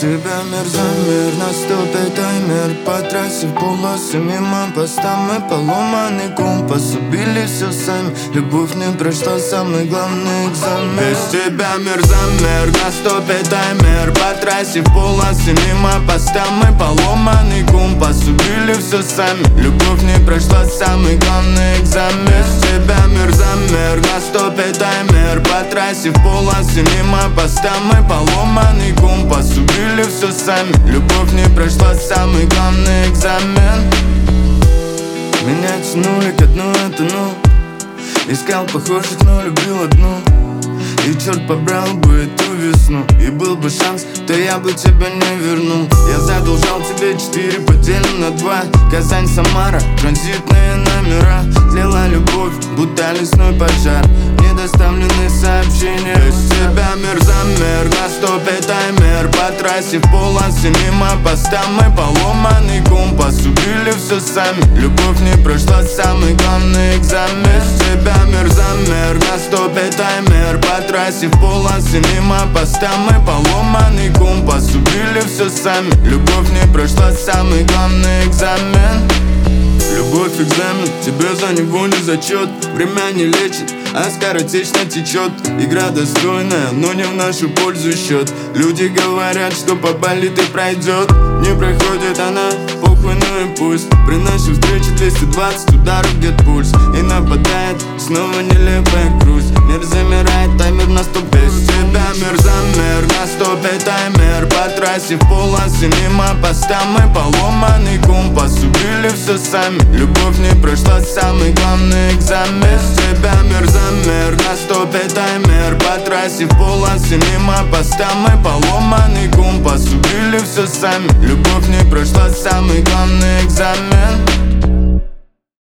тебя мир за мир, наступит таймер. По трассе в полосы мимо поста мы поломанный компас. Убили все сами, любовь не прошла самый главный экзамен. Без тебя мир за мир, наступит таймер. По трассе в полосы мимо поста мы поломанный компас. Убили все сами, любовь не прошла самый главный экзамен. Без тебя мир за мир, наступит таймер. По трассе в полосы мимо поста мы поломанный компас. Убили все сами, любовь не прошла самый главный экзамен. Меня тянули ко дну, это искал похожих, но любил одну. И черт побрал бы эту весну. И был бы шанс, то я бы тебя не вернул. Я задолжал тебе 4, поделим на 2. Казань, Самара, транзитные номера. Тлела любовь, будто лесной пожар. Недоставленные сообщения. Без тебя мир за мир, наступит таймер. По трассе в полосы мимо поста мы поломанный компас. Убили все сами, любовь не прошла самый главный экзамен. Без тебя мир за мир, наступит таймер. По трассе в полосы мимо поста мы поломанный компас. Убили все сами, любовь не прошла самый главный экзамен. Любовь экзамен, тебе за него не зачет. Время не лечит, а скоротечно течет. Игра достойная, но не в нашу пользу счет. Люди говорят, что поболит и пройдет. Не проходит она, похуй, ну и пусть. При нашей встрече 220 ударов, где пульс. И нападает снова нелепая грусть. Мир замирает, таймер наступит. Без тебя мир за мир, наступит таймер. По трассе в полосы мимо поста мы поломанный компас. Убили все сами, любовь не прошла самый главный экзамен. Без тебя мир за мир, наступит таймер. По трассе в полосы мимо поста мы поломанный компас. Убили все сами, любовь не прошла самый главный экзамен.